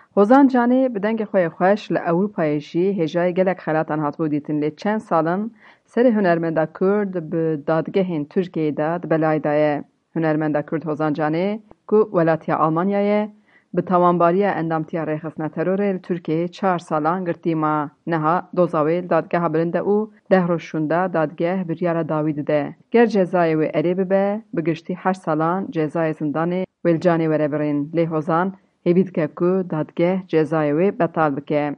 Hozan Canê bi dengê xwe yê xweş li Ewropayê jî hêjayê gelek xelatan hatibû dîtin lê çend salin serê hunermenda Kurd bi dadgehên Tirkiyeyê de di belayê da ye. Hunermenda Kurd Hozan Canê ku welatiya Almanyayê bi tawanbariya endamtiya rêxistina terorê li Tirkiyeyê 4 salan girtî ma niha doza wê li dadgeha bilind de û 10 roj şûnda dadgeh biryara dawî dide. Ger cezayê wê erê bibe bi giştî 8 salan cezayê zindanê wê li canê were birîn. Lê Hozan hêvî dike ku dadgeh cezayê wê betal bike.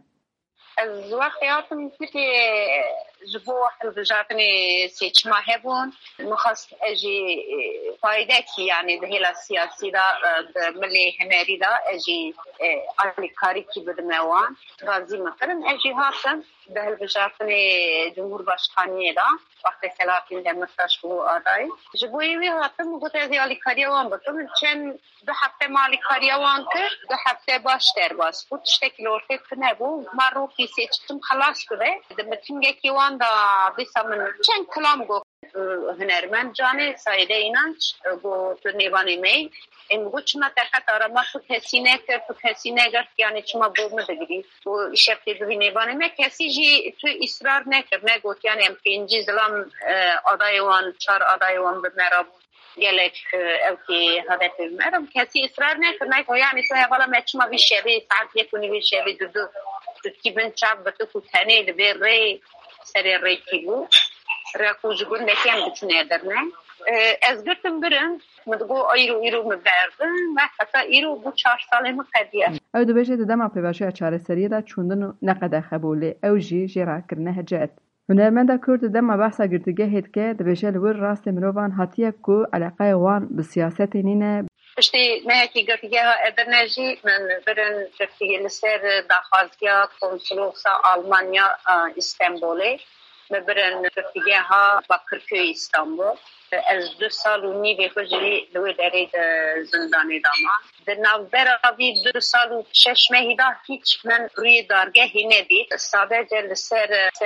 Ez wextê hatim Tirkiyeyê ji bo hilbijartinê seçima hebûn mixwast ez jî faydekî yanî di hêla siyasî da di milê hunerî da ez jî alîkarîkî bidim wan razî mikirin. Ez jî hatim di hilbijartinê Cumhurbaşkaniyê da wextê Selahattin Demirtaş bû adayî. Ji bo wê hatim got ez ê alîkariya wan bikim. Çend du hefte me alîkariya wan kir, du hefte baş derbas bû. Tiştekî li ortê nebû. Me rokî seçtim xelas bide. Di mitingekî wan da dîsa min çend kilam got hunermend Canê Saîdê İnanç got tu nêvanê me em got çima te qetara me tu kesî nekir, tu kesî negir yanî çima bo min digirî. û îşev tê bivî nêvanê me kesî jî tu îsrar nekir, negot yanî em pêncî zilam adayê wan, 4 adayê wan bi me re gelek evkê hedefê me re kesî îsrar nekir, neyxwe yanî tu hevala me çima vî şevê saet 1 şevê du tu dikîbin çav bi tu ku tenê li vê rê serê rêkî bû. Rêk û ji gundekî em diçûne derine. Ez girtim birin min digo îro min berdin me heta îro bû 4 salê min qediye. Ew dibêje di dema pêvajoya çareseriyê de çûndin û neqede xebû lê ew jî jêrakirine hicet. Hunermenda Kurd di dema behsa girtîgehê dike dibêje li wir rastê mirovan hatiye ku eleqeya wan bi siyasetê nîne. Piştî mehekî girtîgeha Edirne jî min birin girtîgê li ser daxwaziya Konsolosa Almanya İstanbulê me birin girtîgeha Bakırköy İstanbul. Ez 2 sal û nîvê xwe jî li wê derê de zindanê dama. Di navbera vî 2 sal û 6 mehî da hiç min rûyê dargehê nedît. Sadece li ser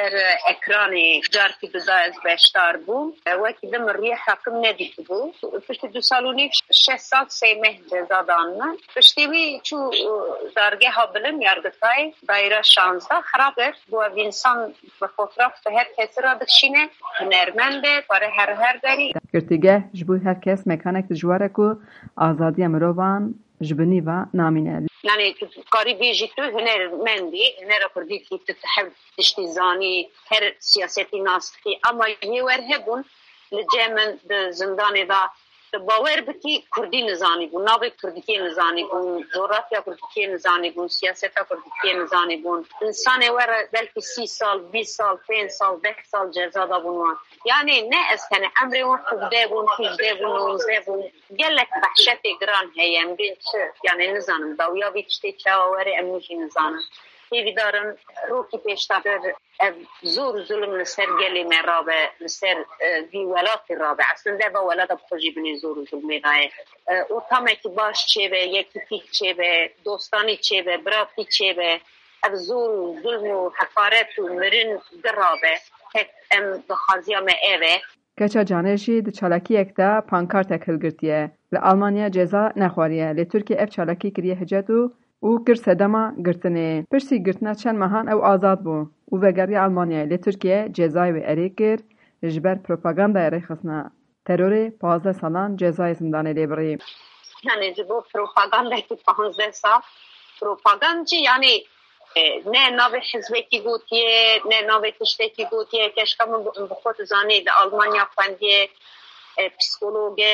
ekranê carkî da ez beşdar bûm. Wekî din min rûyê heqim nedîtibû. Piştî 2 sal û nîv 6 sal 3 meh ceza dan min. Piştî wî çû dargeha bilind yargıtayê daîra 16 xerab kir. Bu ev însan bi fotoğraf her kesî ra dikşîne hunermend e pare her derî. Girtîgeh ji bo her kes mekanek dijwar e ku azadiya mirovan ji bi nîva namîne. Yani karî bêjî tu hunermendî, hunera Kurdî tu hev tiştî zanî her siyasetî nas dikî ama yê wer hebûn li cem min di zindanê da bawer bikî Kurdî nizanî bûn, navê Kurdîkê nizanî bûn, coğrafya Kurdîkê nizanî bûn, siyaseta Kurdîkê nizanî bûn. İnsanê were belkî 30 sal, 20 sal, 5 sal, 10 sal ceza da bûn wan. Yani ne ez tenê emrê wan xwedê bûn, 18 bûn, 19 bûn. Gelek behşetê giran heye em bên çi yani nizanim dawiya vî tiştê çawa were em jî nizanin. Hêvî darin rokî pêşta bir ev zor zulm li ser gelê me rabe, li ser vî welatê rabe. Eslinde ve welata bi xwe jî binê zor û zulmê daye. û tamekî baş çêbe, yekîtîk çêbe, dostanî çêbe, biratî çêbe. Ev zor û zulm û heqaret û mirin girabe. Tek em dixwaziya me ev e. Keça Canê jî di çalakiyek de pankartek hilgirtiye. Li Almanya ceza nexwariye. Lê Tirkiye ev çalakî kiriye hicet û kir sedema girtinê. Piştî girtina çend mehan ew azad bû û vegeriya Almanyayê. Lê Tirkiye cezayê wê erê kir ji ber propagandaya rêxistina terorê 15 salan cezayê zindanê lê birî. Yani ji bo propagandayê 15 sal propagandacı yani ne navê hizbekî gotiye, ne navê tiştekî gotiye. Keşke min bi xwe dizanî di Almanya xwendiye psîkologe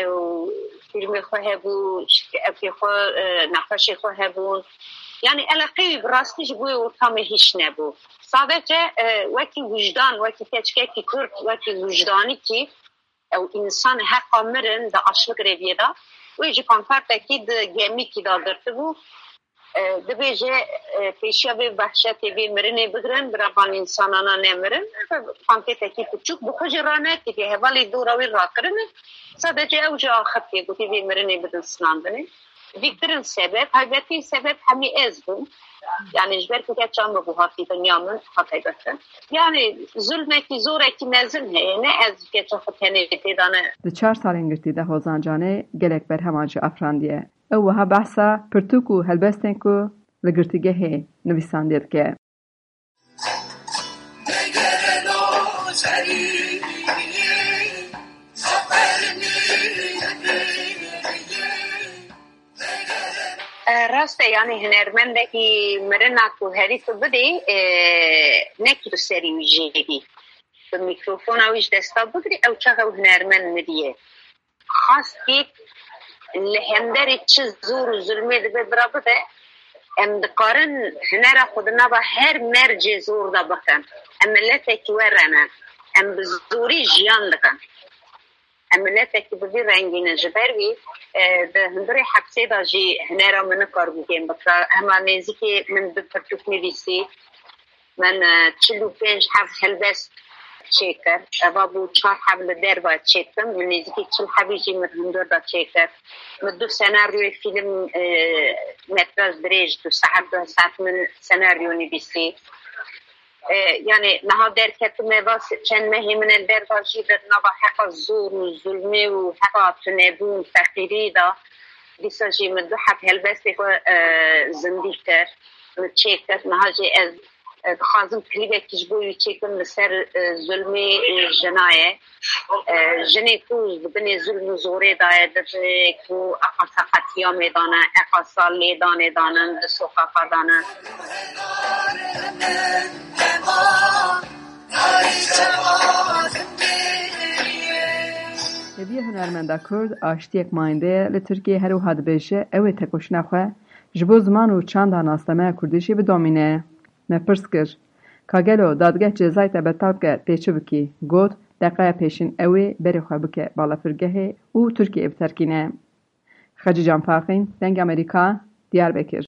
fîlmê xwe hebû, evkê xwe nexweşê xwe hebûn. Yani eleqê wî bi rastî ji bo wê ortamê hîç nebû. Sadece wekî wijdan, wekî keçikekî Kurd, wekî wijdanî kî ew însan heqa mirin di aşlik rêviyê da wê ji pankartekî di gemîkî da girtibû. Dibêje pêşiya vê behşetê vê mirinê bigirin bi revan însanana nemirin. Pankêtekî piçûk bi xwe jî ranekiriye hevalê dora wê rakirine. Sadece ew jî axirtê gotî vê mirinê bidin sinandinê. Vîkirin sebep, helbetî sebep hemî ez bûm. Yani ji ber ku keçan me bû hatî dinya min hakîqeten. Yani zulmekî zorekî mezin heye ne ez keça xwe tenê têda ne. Di 4 salên girtî de Hozan Canê gelek berheman jî afrandiye. Ew wiha behsa pirtûk û helbestên ku li girtîgehê nivîsandiyê dike. راسته یعنی هنرمندکی مرنا کو هری تو بدی نکی تو سری ویژگی به میکروفون اویش دستا بگیری او چه هنرمند مدیه خاص کی لهندری چه زور و ظلمه ده برابده ام دقارن هنر خودنا با هر مرج زور دا بکن ام ملتکی ورنن ام بزوری جیان دکن ملتکی بوی رنگین جبروی ده هندری حبسه دا جی هنرا من کار بگیم بکر اما نیزی که من دو پرتوک نویسی من 45 حفظ هلبست چیکر اوا بو 4 حبل در با چیکم من نیزی که 40 حبیجی من هندر دا چیکر من 2 سناریوی فیلم متراژ دریج 2 ساعت من سناریو نویسی یعنی نها در کتو میواس چند مهی من در باشی در نبا حقا زور و ظلمه و حقا تنبون فقیری دا دیسا جی من 2 حب هلبستی خو زندی کر چیک کر نها جی از خازم کلیبه کشبوی چیکم لسر ظلمه جنایه جنی کوز ببنی ظلم و زوره دایه در کو اقاسا قطیا میدانه اقاسا لیدانه دانن در سوقافا دانن هەویە هونەرمەندا کورد ئاشتیەک مایندەیە لە تورکیە هەروەها دەبێژە ئەوێ تەکۆشنا خwe ji bo ziman û çanda nastemeya Kurdî jî bidomîne. Me pirs kir ka gelo dadgeh cezayê te betal bike pêçû bikî got deqeya pêşîn ew ê berê xwe bike balafirgehê û Tirkiyeyê biterkîne. Xecî Canfaqîn, Deng Amerîka, Diyarbekir.